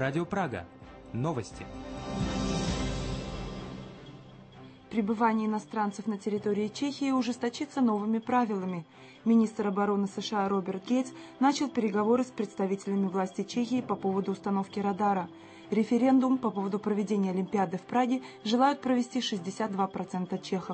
Радио Прага. Новости. Пребывание иностранцев на территории Чехии ужесточится новыми правилами. Министр обороны США Роберт Гейтс начал переговоры с представителями власти Чехии по поводу установки радара. Референдум по поводу проведения Олимпиады в Праге желают провести 62% чехов.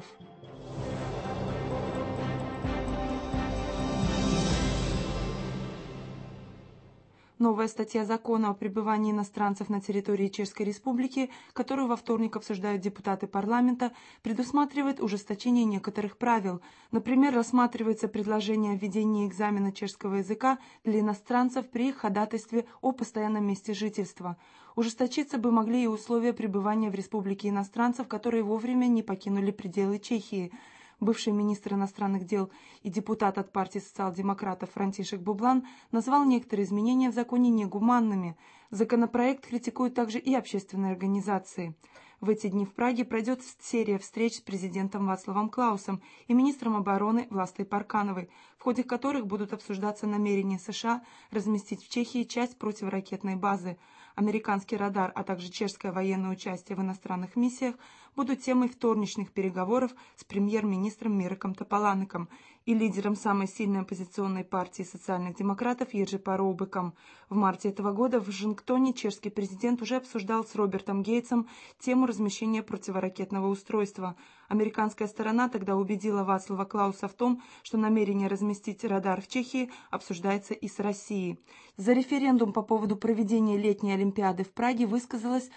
Новая статья закона о пребывании иностранцев на территории Чешской Республики, которую во вторник обсуждают депутаты парламента, предусматривает ужесточение некоторых правил. Например, рассматривается предложение о введении экзамена чешского языка для иностранцев при их ходатайстве о постоянном месте жительства. Ужесточиться бы могли и условия пребывания в республике иностранцев, которые вовремя не покинули пределы Чехии. Бывший министр иностранных дел и депутат от партии социал-демократов Франтишек Бублан назвал некоторые изменения в законе негуманными. Законопроект критикуют также и общественные организации. В эти дни в Праге пройдет серия встреч с президентом Вацлавом Клаусом и министром обороны Властой Паркановой, в ходе которых будут обсуждаться намерения США разместить в Чехии часть противоракетной базы. Американский радар, а также чешское военное участие в иностранных миссиях будут темой вторничных переговоров с премьер-министром Миреком Тополанеком и лидером самой сильной оппозиционной партии социальных демократов Ержи Парубиком. В марте этого года в Вашингтоне чешский президент уже обсуждал с Робертом Гейтсом тему размещения противоракетного устройства. Американская сторона тогда убедила Вацлава Клауса в том, что намерение разместить радар в Чехии обсуждается и с Россией. За референдум по поводу проведения летней Олимпиады в Праге высказалось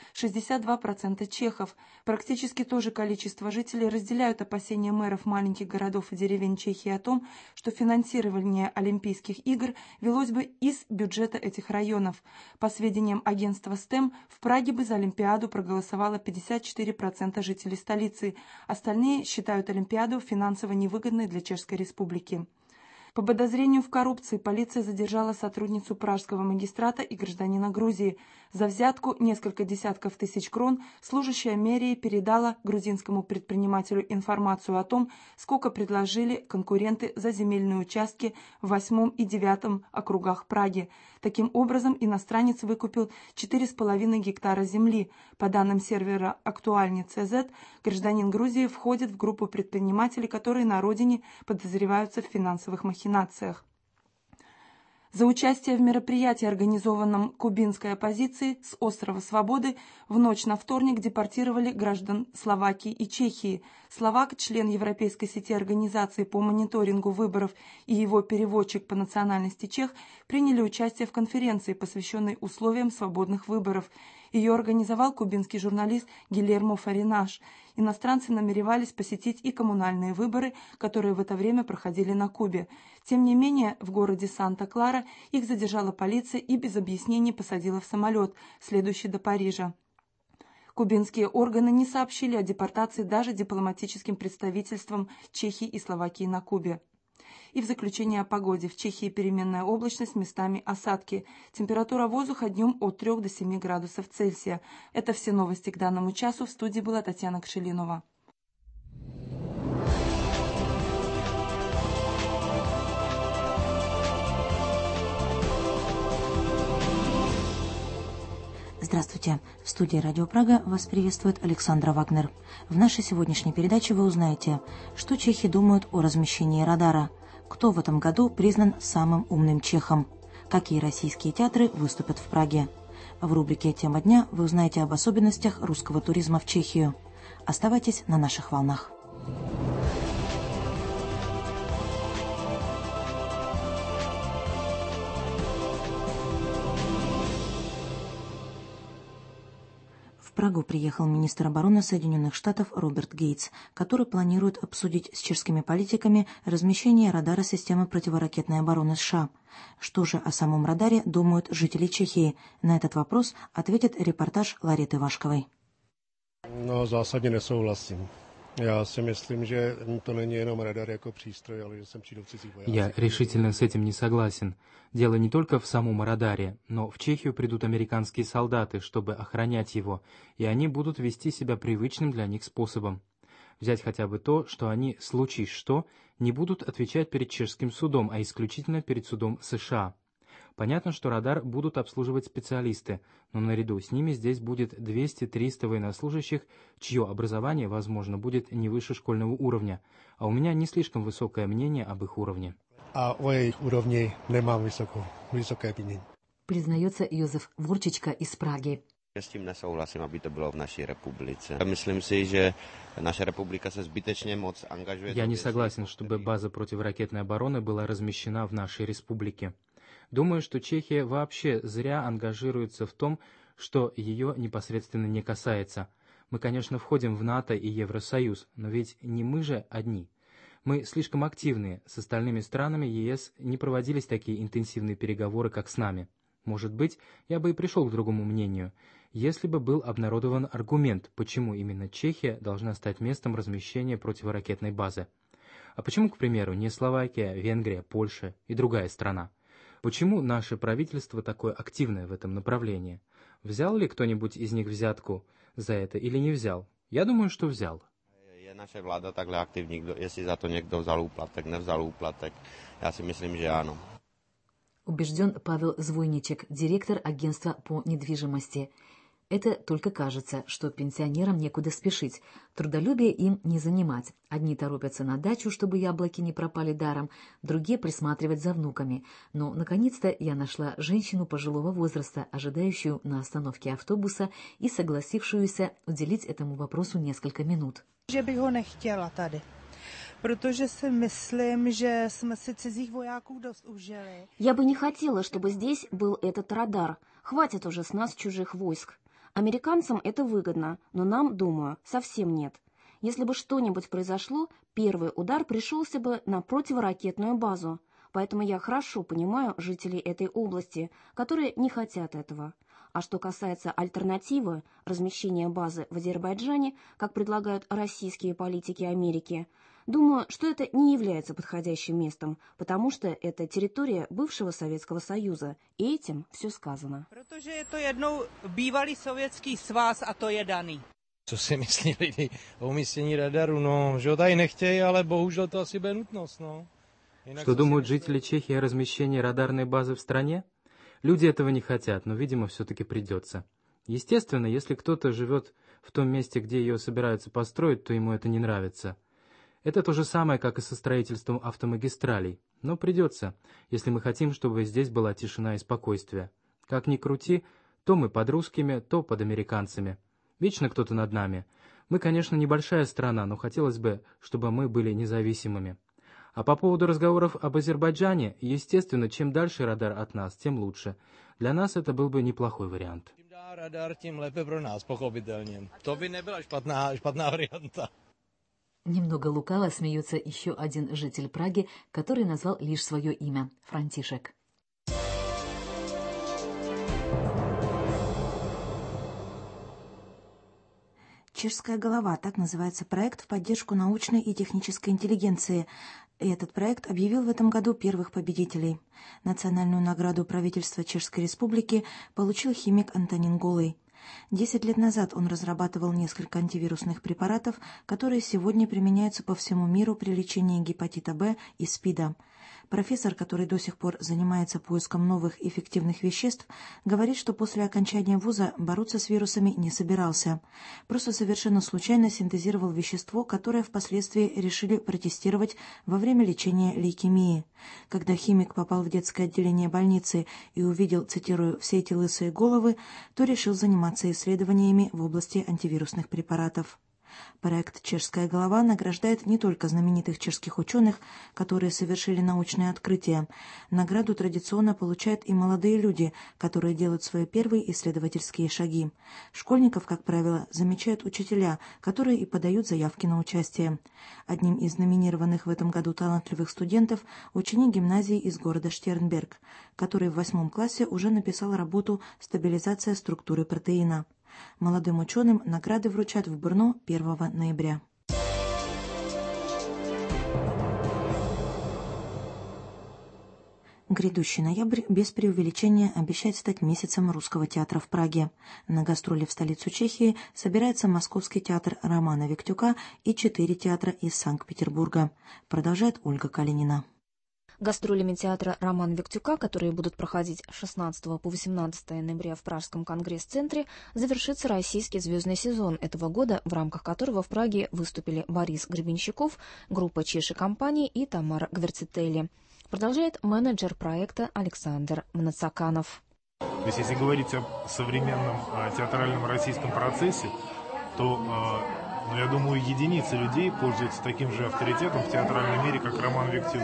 62% чехов. Практически то же количество жителей разделяют опасения мэров маленьких городов и деревень Чехии о том, что финансирование Олимпийских игр велось бы из бюджета этих районов. По сведениям агентства STEM, в Праге бы за Олимпиаду проголосовало 54% жителей столицы. Остальные считают Олимпиаду финансово невыгодной для Чешской Республики. По подозрению в коррупции полиция задержала сотрудницу пражского магистрата и гражданина Грузии. За взятку несколько десятков тысяч крон служащая мэрии передала грузинскому предпринимателю информацию о том, сколько предложили конкуренты за земельные участки в 8 и 9 округах Праги. Таким образом, иностранец выкупил 4,5 гектара земли. По данным сервера Актуальни.cz, гражданин Грузии входит в группу предпринимателей, которые на родине подозреваются в финансовых махинациях. За участие в мероприятии, организованном кубинской оппозицией с острова Свободы, в ночь на вторник депортировали граждан Словакии и Чехии. Словак, член Европейской сети организаций по мониторингу выборов, и его переводчик по национальности чех приняли участие в конференции, посвященной условиям свободных выборов. Ее организовал кубинский журналист Гильермо Фаринаш. Иностранцы намеревались посетить и коммунальные выборы, которые в это время проходили на Кубе. Тем не менее, в городе Санта-Клара их задержала полиция и без объяснений посадила в самолет, следующий до Парижа. Кубинские органы не сообщили о депортации даже дипломатическим представительствам Чехии и Словакии на Кубе. И в заключение о погоде. В Чехии переменная облачность, местами осадки. Температура воздуха днем от 3 до 7 градусов Цельсия. Это все новости к данному часу. В студии была Татьяна Кшелинова. Здравствуйте. В студии Радио Прага вас приветствует Александра Вагнер. В нашей сегодняшней передаче вы узнаете, что чехи думают о размещении радара, кто в этом году признан самым умным чехом, какие российские театры выступят в Праге. В рубрике «Тема дня» вы узнаете об особенностях русского туризма в Чехию. Оставайтесь на наших волнах. В Прагу приехал министр обороны Соединенных Штатов Роберт Гейтс, который планирует обсудить с чешскими политиками размещение радара системы противоракетной обороны США. Что же о самом радаре думают жители Чехии? На этот вопрос ответит репортаж Лариты Вашковой. Zásadně nesouhlasím. Já si myslím, že to není jenom radar jako přístroj, ale že sem přijdou cizí vojáci. Я решительно с этим не согласен. Дело не только в самом радаре, но в Чехию придут американские солдаты, чтобы охранять его, и они будут вести себя привычным для них способом. Взять хотя бы то, что они, случись что, не будут отвечать перед чешским судом, а исключительно перед судом США. Понятно, что радар будут обслуживать специалисты, но наряду с ними здесь будет 200-300 военнослужащих, чье образование, возможно, будет не выше школьного уровня, а у меня не слишком высокое мнение об их уровне. A o jejich úrovni nemám vysoké mínění. Признается Йозеф Ворчичка из Праги. S tím nesouhlasím, aby to bylo v naší republice. Myslím si, že naše republika se zbytečně moc angažuje. Я не согласен, чтобы база противоракетной обороны была размещена в нашей республике. Думаю, что Чехия вообще зря ангажируется в том, что ее непосредственно не касается. Мы, конечно, входим в НАТО и Евросоюз, но ведь не мы же одни. Мы слишком активные, с остальными странами ЕС не проводились такие интенсивные переговоры, как с нами. Может быть, я бы и пришел к другому мнению, если бы был обнародован аргумент, почему именно Чехия должна стать местом размещения противоракетной базы. А почему, к примеру, не Словакия, Венгрия, Польша и другая страна? Почему наше правительство такое активное в этом направлении? Взял ли кто-нибудь из них взятку за это или не взял? Я думаю, что взял. Je naše vláda takhle aktivní, jestli za to někdo vzal úplatek, nevzal úplatek? Já si myslím, že ano. Убежден Павел Звойничек, директор агентства по недвижимости. Это только кажется, что пенсионерам некуда спешить, трудолюбие им не занимать. Одни торопятся на дачу, чтобы яблоки не пропали даром, другие присматривать за внуками. Но, наконец-то, я нашла женщину пожилого возраста, ожидающую на остановке автобуса и согласившуюся уделить этому вопросу несколько минут. Že bych ho nechtěla tady, protože si myslím, že jsme si cizích vojáků dost užili. Я бы не хотела, чтобы здесь был этот радар. Хватит уже с нас чужих войск. Американцам это выгодно, но нам, думаю, совсем нет. Если бы что-нибудь произошло, первый удар пришелся бы на противоракетную базу. Поэтому я хорошо понимаю жителей этой области, которые не хотят этого. А что касается альтернативы размещения базы в Азербайджане, как предлагают российские политики Америки, думаю, что это не является подходящим местом, потому что это территория бывшего Советского Союза, и этим все сказано. Protože je to jednou bývalý sovětský svaz a to je daný. Co si myslí lidi o umístění radaru? No, že ho tady nechtějí, ale bohužel to asi bude nutnost, no. Что думают жители Чехии о размещении радарной базы в стране? Люди этого не хотят, но, видимо, все-таки придется. Естественно, если кто-то живет в том месте, где ее собираются построить, то ему это не нравится. Это то же самое, как и со строительством автомагистралей. Но придется, если мы хотим, чтобы здесь была тишина и спокойствие. Как ни крути, то мы под русскими, то под американцами. Вечно кто-то над нами. Мы, конечно, небольшая страна, но хотелось бы, чтобы мы были независимыми. А по поводу разговоров об Азербайджане, естественно, чем дальше радар от нас, тем лучше. Для нас это был бы неплохой вариант. Čím dál radar, tím lépe pro nás, pochopitelně. To by nebyla špatná varianta. Немного лукаво смеется еще один житель Праги, который назвал лишь свое имя – Франтишек. «Чешская голова» — так называется проект в поддержку научной и технической интеллигенции. И этот проект объявил в этом году первых победителей. Национальную награду правительства Чешской Республики получил химик Антонин Голый. 10 лет назад он разрабатывал несколько антивирусных препаратов, которые сегодня применяются по всему миру при лечении гепатита Б и СПИДа. Профессор, который до сих пор занимается поиском новых эффективных веществ, говорит, что после окончания вуза бороться с вирусами не собирался. Просто совершенно случайно синтезировал вещество, которое впоследствии решили протестировать во время лечения лейкемии. Когда химик попал в детское отделение больницы и увидел, цитирую, «все эти лысые головы», то решил заниматься исследованиями в области антивирусных препаратов. Проект «Чешская голова» награждает не только знаменитых чешских ученых, которые совершили научные открытия. Награду традиционно получают и молодые люди, которые делают свои первые исследовательские шаги. Школьников, как правило, замечают учителя, которые и подают заявки на участие. Одним из номинированных в этом году талантливых студентов – ученик гимназии из города Штернберг, который в 8 классе уже написал работу «Стабилизация структуры протеина». Молодым ученым награды вручат в Брно 1 ноября. Грядущий ноябрь без преувеличения обещает стать месяцем русского театра в Праге. На гастроли в столицу Чехии собирается Московский театр Романа Виктюка и 4 театра из Санкт-Петербурга. Продолжает Ольга Калинина. Гастролями театра Романа Виктюка, которые будут проходить с 16 по 18 ноября в Пражском конгресс-центре, завершится российский звездный сезон этого года, в рамках которого в Праге выступили Борис Гребенщиков, группа Чеши компании и Тамара Гверцителли. Продолжает менеджер проекта Александр Мнацаканов. То есть, если говорить о современном театральном российском процессе, то, я думаю, единицы людей пользуются таким же авторитетом в театральном мире, как Роман Виктюк.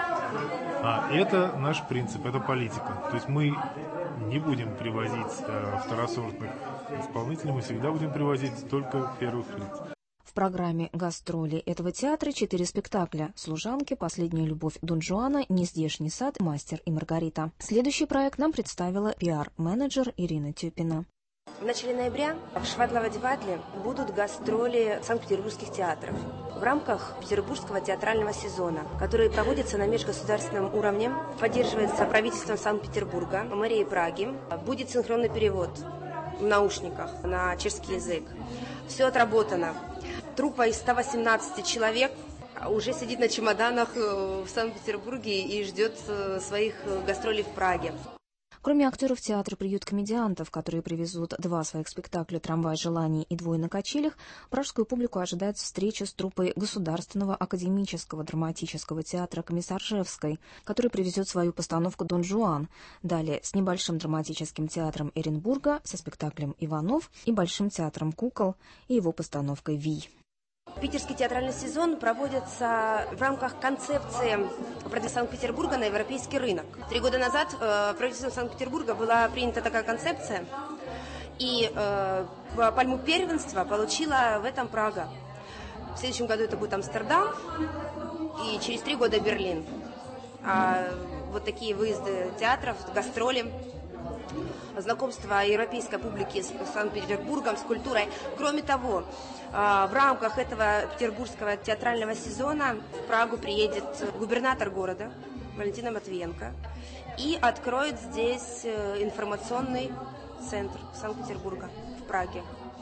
Это наш принцип, это политика. То есть мы не будем привозить второсортных исполнителей, мы всегда будем привозить только первых лиц. В программе гастролей этого театра 4 спектакля: «Служанки», «Последняя любовь Дон Жуана», «Нездешний сад», «Мастер и Маргарита». Следующий проект нам представила пиар-менеджер Ирина Тюпина. В начале ноября в Шватлово-Деватле будут гастроли санкт-петербургских театров в рамках петербургского театрального сезона, который проводится на межгосударственном уровне, поддерживается правительством Санкт-Петербурга, мэрией Праги. Будет синхронный перевод в наушниках на чешский язык. Все отработано. Труппа из 118 человек уже сидит на чемоданах в Санкт-Петербурге и ждет своих гастролей в Праге. Кроме актеров театра «Приют комедиантов», которые привезут 2 своих спектакля «Трамвай желаний» и «Двое на качелях», пражскую публику ожидает встреча с труппой Государственного академического драматического театра «Комиссаржевской», который привезет свою постановку «Дон Жуан». Далее с небольшим драматическим театром Эренбурга со спектаклем «Иванов» и Большим театром кукол и его постановкой «Вий». Питерский театральный сезон проводится в рамках концепции продвижения Санкт-Петербурга на европейский рынок. 3 года назад правительством Санкт-Петербурга была принята такая концепция, и пальму первенства получила в этом Прага. В следующем году это будет Амстердам, и через 3 года Берлин. Вот такие выезды театров, гастроли, знакомство европейской публики с Санкт-Петербургом, с культурой. Кроме того, в рамках этого петербургского театрального сезона в Прагу приедет губернатор города Валентина Матвиенко и откроет здесь информационный центр Санкт-Петербурга в Праге.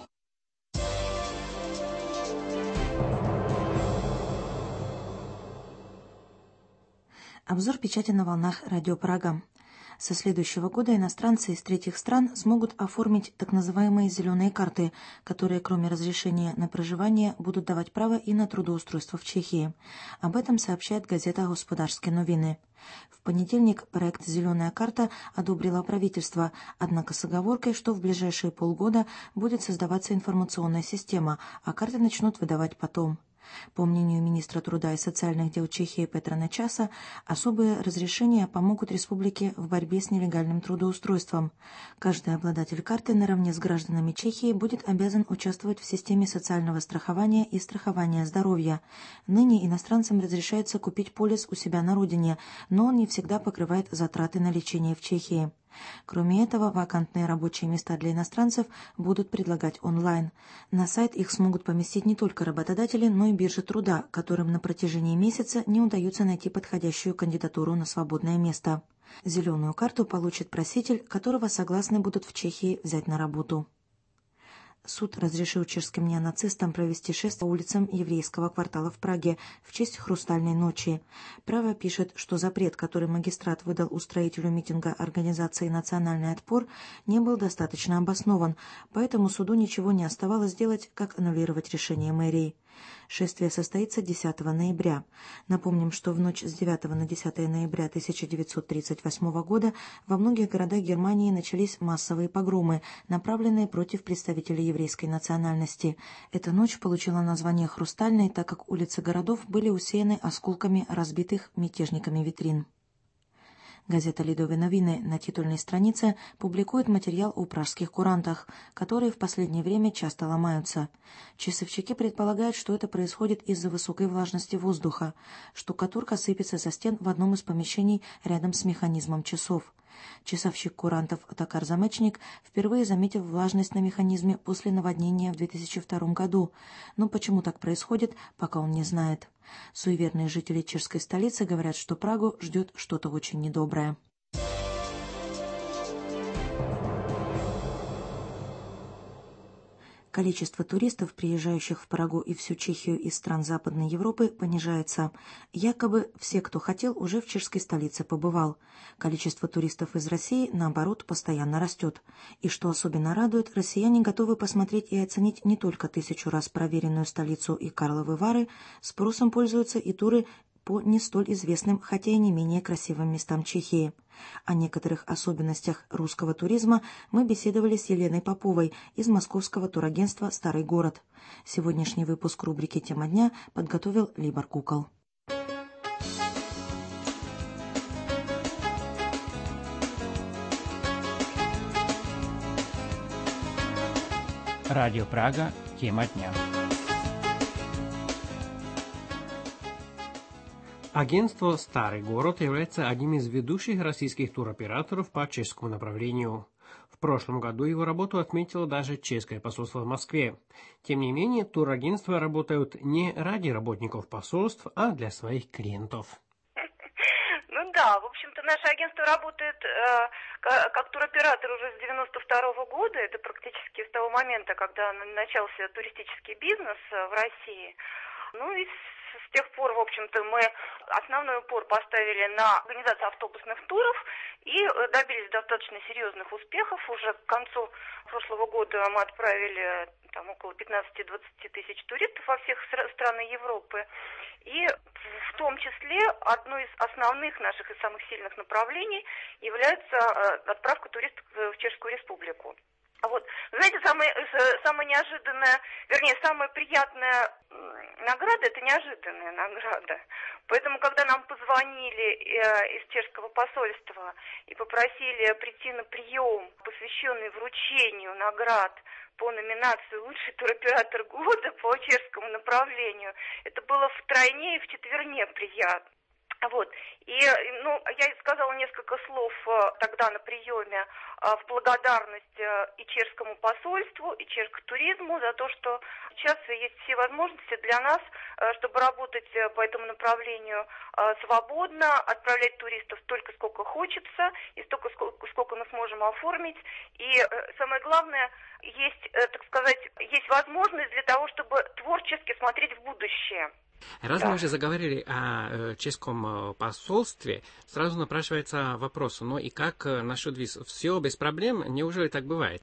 Обзор печати на волнах Радио Прага. Со следующего года иностранцы из третьих стран смогут оформить так называемые «зеленые карты», которые, кроме разрешения на проживание, будут давать право и на трудоустройство в Чехии. Об этом сообщает газета «Господарские новины». В понедельник проект «Зеленая карта» одобрило правительство, однако с оговоркой, что в ближайшие полгода будет создаваться информационная система, а карты начнут выдавать потом. По мнению министра труда и социальных дел Чехии Петра Нечаса, особые разрешения помогут республике в борьбе с нелегальным трудоустройством. Каждый обладатель карты наравне с гражданами Чехии будет обязан участвовать в системе социального страхования и страхования здоровья. Ныне иностранцам разрешается купить полис у себя на родине, но он не всегда покрывает затраты на лечение в Чехии. Кроме этого, вакантные рабочие места для иностранцев будут предлагать онлайн. На сайт их смогут поместить не только работодатели, но и биржи труда, которым на протяжении месяца не удается найти подходящую кандидатуру на свободное место. Зеленую карту получит проситель, которого согласны будут в Чехии взять на работу. Суд разрешил чешским неонацистам провести шествие по улицам еврейского квартала в Праге в честь «Хрустальной ночи». Право пишет, что запрет, который магистрат выдал устроителю митинга организации «Национальный отпор», не был достаточно обоснован, поэтому суду ничего не оставалось делать, как аннулировать решение мэрии. Шествие состоится 10 ноября. Напомним, что в ночь с 9 на 10 ноября 1938 года во многих городах Германии начались массовые погромы, направленные против представителей еврейской национальности. Эта ночь получила название «Хрустальной», так как улицы городов были усеяны осколками разбитых мятежниками витрин. Газета «Лидове новины» на титульной странице публикует материал о пражских курантах, которые в последнее время часто ломаются. Часовщики предполагают, что это происходит из-за высокой влажности воздуха. Штукатурка сыпется со стен в одном из помещений рядом с механизмом часов. Часовщик курантов Такар Замечник впервые заметил влажность на механизме после наводнения в 2002 году, но почему так происходит, пока он не знает. Суеверные жители чешской столицы говорят, что Прагу ждет что-то очень недоброе. Количество туристов, приезжающих в Прагу и всю Чехию из стран Западной Европы, понижается. Якобы все, кто хотел, уже в чешской столице побывал. Количество туристов из России, наоборот, постоянно растет. И что особенно радует, россияне готовы посмотреть и оценить не только 1000 раз проверенную столицу и Карловы Вары, спросом пользуются и туры по не столь известным, хотя и не менее красивым местам Чехии. О некоторых особенностях русского туризма мы беседовали с Еленой Поповой из московского турагентства «Старый город». Сегодняшний выпуск рубрики «Тема дня» подготовил Либор Кукол. Радио Прага. Тема дня. Агентство «Старый город» является одним из ведущих российских туроператоров по чешскому направлению. В прошлом году его работу отметило даже чешское посольство в Москве. Тем не менее, турагентства работают не ради работников посольств, а для своих клиентов. Ну да, в общем-то, наше агентство работает как туроператор уже с 92 года. Это практически с того момента, когда начался туристический бизнес в России. Ну и с тех пор, в общем-то, мы основной упор поставили на организацию автобусных туров и добились достаточно серьезных успехов. Уже к концу прошлого года мы отправили там около 15-20 тысяч туристов во всех странах Европы. И в том числе одно из основных наших и самых сильных направлений является отправка туристов в Чешскую Республику. Вот, знаете, самая неожиданная, вернее, самая приятная награда – это неожиданная награда. Поэтому, когда нам позвонили из чешского посольства и попросили прийти на прием, посвященный вручению наград по номинации «Лучший туроператор года» по чешскому направлению, это было втройне и вчетверне приятно. Вот. И, я сказала несколько слов тогда на приеме в благодарность и чешскому посольству, и чешскому за то, что сейчас есть все возможности для нас, чтобы работать по этому направлению свободно, отправлять туристов столько, сколько хочется, и столько, сколько мы сможем оформить. И самое главное, есть, так сказать, есть возможность для того, чтобы творчески смотреть в будущее. Раз мы уже заговорили о чешском посольстве, сразу напрашивается вопрос, и как насчет виз? Все без проблем? Неужели так бывает?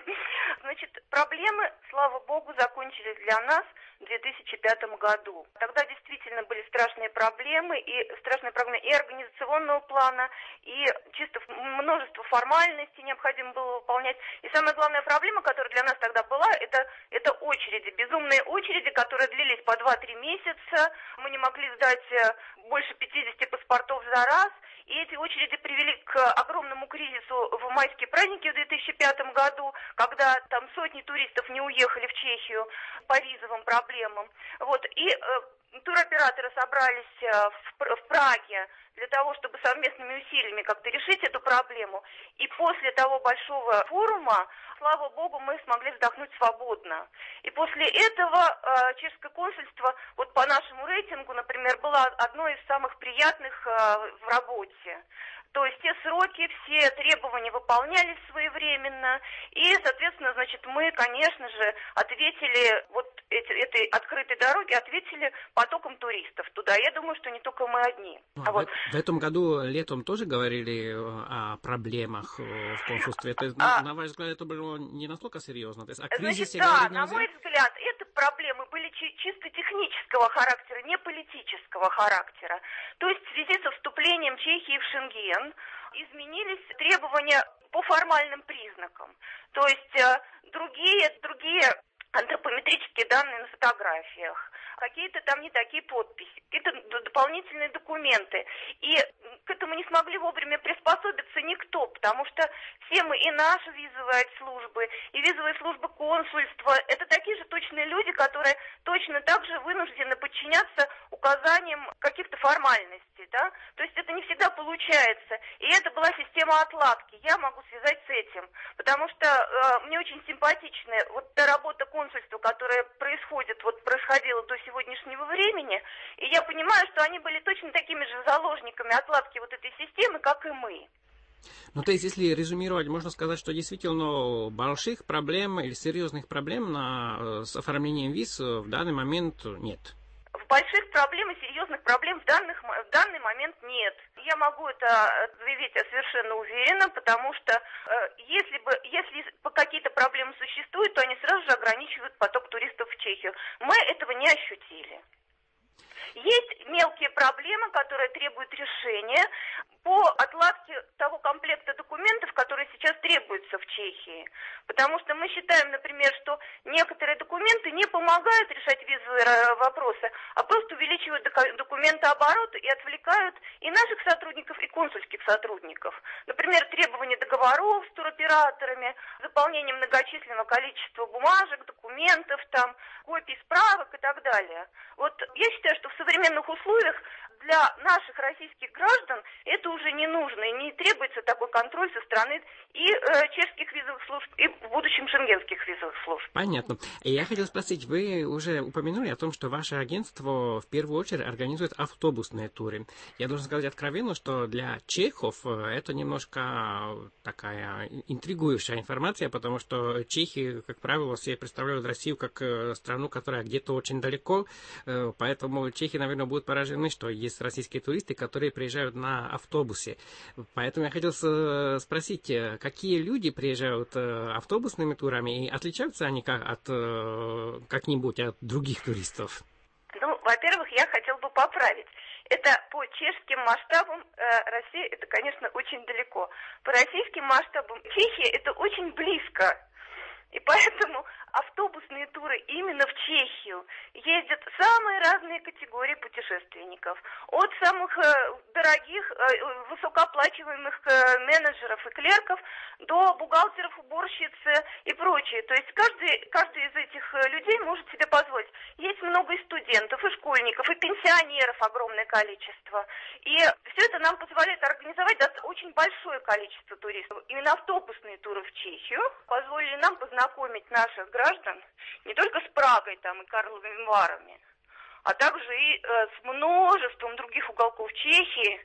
Значит, проблемы, слава богу, закончились для нас в 2005 году. Тогда действительно были страшные проблемы и организационного плана, и чисто множество формальностей необходимо было выполнять. И самая главная проблема, которая для нас тогда была, это очереди, безумные очереди, которые длились по 2-3 месяца. Мы не могли сдать больше 50 паспортов за раз. И эти очереди привели к огромному кризису в майские праздники в 2005 году, когда там сотни туристов не уехали в Чехию по визовым проблемам. Вот. И туроператоры собрались в Праге для того, чтобы совместными усилиями как-то решить эту проблему. И после того большого форума, слава богу, мы смогли вздохнуть свободно. И после этого чешское консульство, вот по нашему рейтингу, например, было одной из самых приятных в работе. То есть все сроки, все требования выполнялись своевременно. И, соответственно, значит, мы, конечно же, ответили, вот этой открытой дороге, ответили потоком туристов туда. Я думаю, что не только мы одни. В этом году летом тоже говорили о проблемах в консульстве. На ваш взгляд, это было не настолько серьезно? То есть, о кризисе значит, на мой взгляд, это проблемы были чисто технического характера, не политического характера. То есть в связи со вступлением Чехии в Шенген изменились требования по формальным признакам. То есть другие антропометрические данные на фотографиях, какие-то там не такие подписи, какие-то дополнительные документы. И к этому не смогли вовремя приспособиться никто, потому что все мы, и наши визовые службы, и визовые службы консульства, это такие же точные люди, которые точно так же вынуждены подчиняться указаниям каких-то формальностей, да? То есть это не всегда получается. И это была система отладки. Я могу связать с этим, потому что мне очень симпатична вот та работа консульства, которая происходила до сегодняшнего времени, и я понимаю, что они были точно такими же заложниками отладки вот этой системы, как и мы. Ну, то есть, если резюмировать, можно сказать, что действительно больших проблем или серьезных проблем с оформлением виз в данный момент нет. Больших проблем и серьезных проблем в данный момент нет. Я могу это заявить совершенно уверенно, потому что если какие-то проблемы существуют, то они сразу же ограничивают поток туристов в Чехию. Мы этого не ощутили. Есть мелкие проблемы, которые требуют решения по отладке того комплекта документов, которые сейчас требуются в Чехии. Потому что мы считаем, например, что некоторые документы не помогают решать визовые вопросы, а просто увеличивают документооборот и отвлекают и наших сотрудников, и консульских сотрудников. Например, требования договоров с туроператорами, заполнение многочисленного количества бумажек, документов, там, копий справок и так далее. Вот я считаю, что в современных условиях для наших российских граждан это уже не нужно, и не требуется такой контроль со стороны и чешских визовых служб, и в будущем шенгенских визовых служб. Понятно. И я хотел спросить, вы уже упомянули о том, что ваше агентство в первую очередь организует автобусные туры. Я должен сказать откровенно, что для чехов это немножко такая интригующая информация, потому что чехи, как правило, все представляют Россию как страну, которая где-то очень далеко, поэтому чехи, наверное, будут поражены, что есть российские туристы, которые приезжают на автобусе. Поэтому я хотел спросить, какие люди приезжают автобусными турами, и отличаются они как-нибудь от других туристов? Ну, во-первых, я хотела бы поправить. Это по чешским масштабам Россия, это, конечно, очень далеко. По российским масштабам Чехия это очень близко. И поэтому автобусные туры именно в Чехию ездят самые разные категории путешественников. От самых дорогих, высокооплачиваемых менеджеров и клерков до бухгалтеров, уборщиц и прочее. То есть каждый из этих людей может себе позволить. Есть много и студентов, и школьников, и пенсионеров огромное количество. И все это нам позволяет организовать очень большое количество туристов. Именно автобусные туры в Чехию позволили нам познакомить наших граждан не только с Прагой там, и Карловыми Варами, а также и с множеством других уголков Чехии.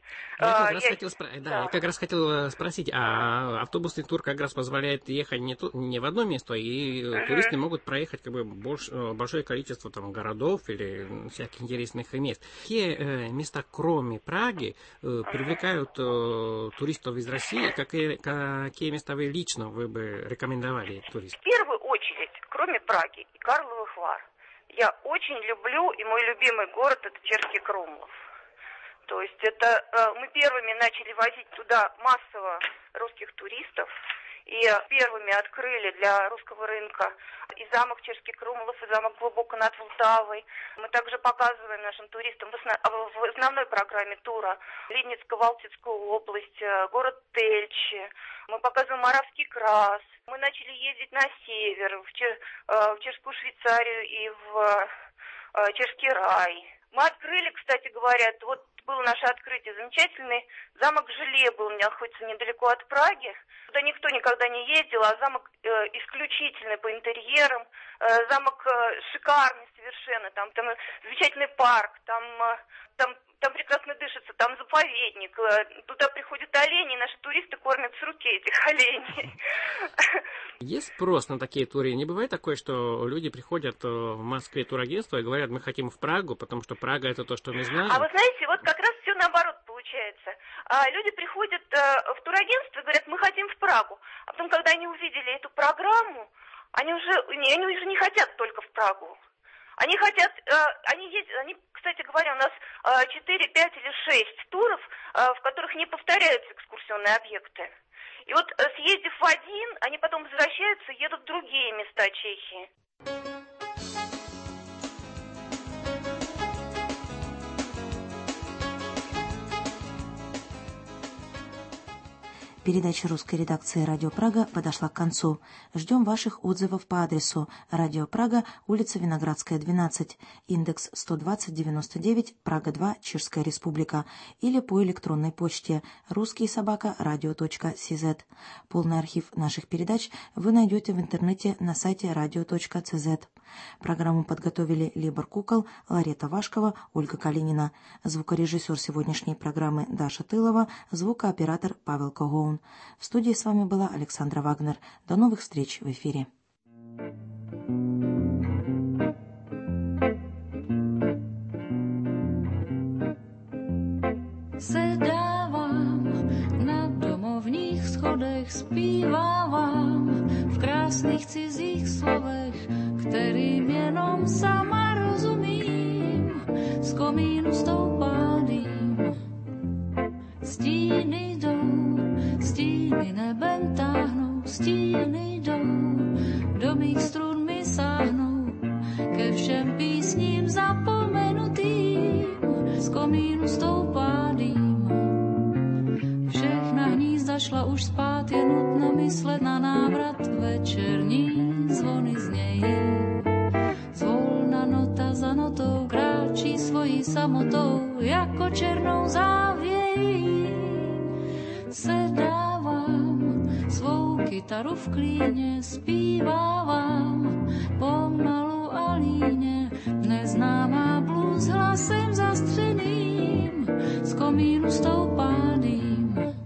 Я как раз хотел спросить, а автобусный тур как раз позволяет ехать не в одно место, и туристы могут проехать как бы большое количество там городов или всяких интересных мест. Какие места, кроме Праги, привлекают туристов из России? Какие места вы лично бы рекомендовали туристам? В первую очередь, кроме Праги и Карловых Вар, я очень люблю, и мой любимый город — это Черский Крумлов. То есть мы первыми начали возить туда массово русских туристов, и первыми открыли для русского рынка и замок Черский Крумлов, и замок глубоко над Влтавой. Мы также показываем нашим туристам в основной программе тура Ленинско-Валтицкую область, город Тельчи. Мы показываем Моравский Крас. Мы начали ездить на север, в Чешскую Швейцарию и в Чешский Рай. Мы открыли, кстати говоря, вот было наше открытие, замечательный замок Желе был, находится недалеко от Праги. Туда никто никогда не ездил, а замок исключительный по интерьерам, замок шикарный совершенно, там замечательный парк, там прекрасно дышится, там заповедник, туда приходят олени, и наши туристы кормят с руки этих оленей. Есть спрос на такие туры? Не бывает такое, что люди приходят в Москве турагентство и говорят, мы хотим в Прагу, потому что Прага — это то, что мы знаем? А вы знаете, вот как раз все наоборот получается. Люди приходят в турагентство и говорят, мы хотим в Прагу. А потом, когда они увидели эту программу, они уже не хотят только в Прагу. Они хотят, они, кстати говоря, у нас 4, 5 или 6 туров, в которых не повторяются экскурсионные объекты. И вот съездив в один, они потом возвращаются и едут в другие места Чехии. Передача русской редакции «Радио Прага» подошла к концу. Ждем ваших отзывов по адресу «Радио Прага», улица Виноградская, 12, индекс 12099, Прага 2, Чешская Республика, или по электронной почте ruski@radio.cz. Полный архив наших передач вы найдете в интернете на сайте radio.cz. Программу подготовили Либор Кукол, Ларета Вашкова, Ольга Калинина. Звукорежиссер сегодняшней программы Даша Тылова, звукооператор Павел Когоун. волн. В студии с вами была Александра Вагнер. До новых встреч в эфире. Sedávám na domovních schodech, zpívávám v krásných cizích slovech, kterým jenom sama rozumím. Z komínu stoupá dým, stíny jdou, stíny nebem táhnou, stíny jdou, do mých strun mi sáhnou, ke všem písním zapomenutým. Z komínu stoupá dým, všechna hnízda šla už spát, je nutno myslet na návrat, večerní zvony znějí. Zvolna nota za notou kráčí svojí samotou, jako černou závějí. Sedávám svou kytaru v klíně, zpívávám pomalu a líně, neznámá blues hlasem zastřeným, z komínu stoupá dým.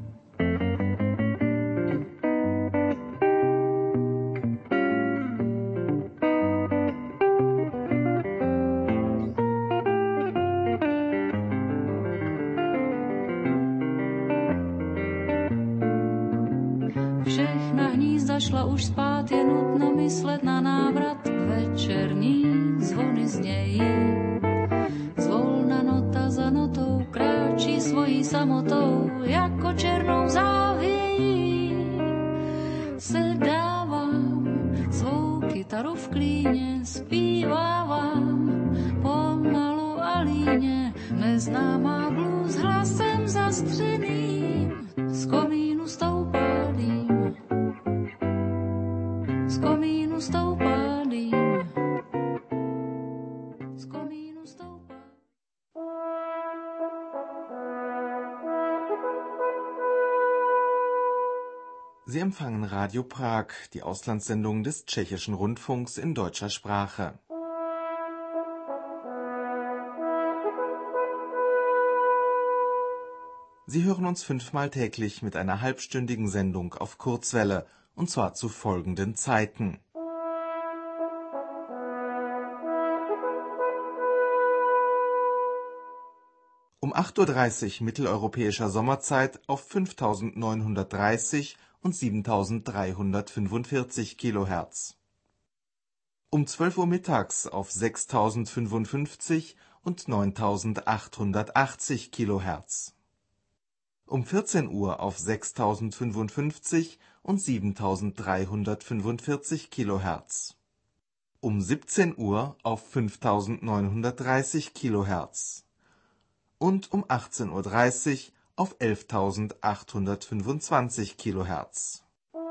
Všechna hnízda šla už spát, je nutno myslet na návrat, večerní zvony znějí. Zvolna nota za notou kráčí svojí samotou, jako černou závějí. Sedávám svou kytaru v klíně, zpívávám pomalu a líně, neznámá blues hlasem zastřeným, z komínu stoupá dým. Z komínu stoupá dým. Z komínu stoupá. Sie empfangen Radio Prag, die Auslandssendung des Tschechischen Rundfunks in deutscher Sprache. Sie hören uns 5-mal täglich mit einer halbstündigen Sendung auf Kurzwelle, und zwar zu folgenden Zeiten: um 8:30 Uhr mitteleuropäischer Sommerzeit auf 5930 und 7345 kHz. Um 12 Uhr mittags auf 6055 und 9880 kHz. Um 14 Uhr auf 6055 und 7345 kHz. Um 17 Uhr auf 5930 kHz. Und um 18:30 Uhr auf 11.825 kHz.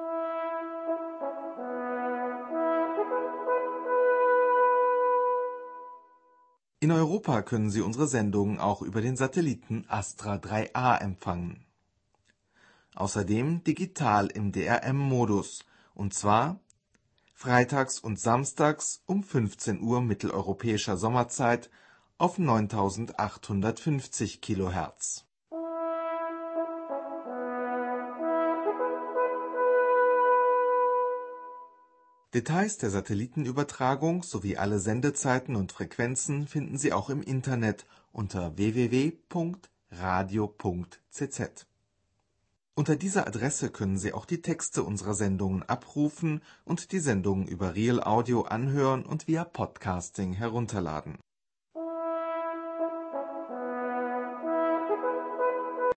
In Europa können Sie unsere Sendungen auch über den Satelliten Astra 3A empfangen. Außerdem digital im DRM-Modus, und zwar freitags und samstags um 15 Uhr mitteleuropäischer Sommerzeit auf 9850 kHz. Details der Satellitenübertragung sowie alle Sendezeiten und Frequenzen finden Sie auch im Internet unter www.radio.cz. Unter dieser Adresse können Sie auch die Texte unserer Sendungen abrufen und die Sendungen über Real Audio anhören und via Podcasting herunterladen.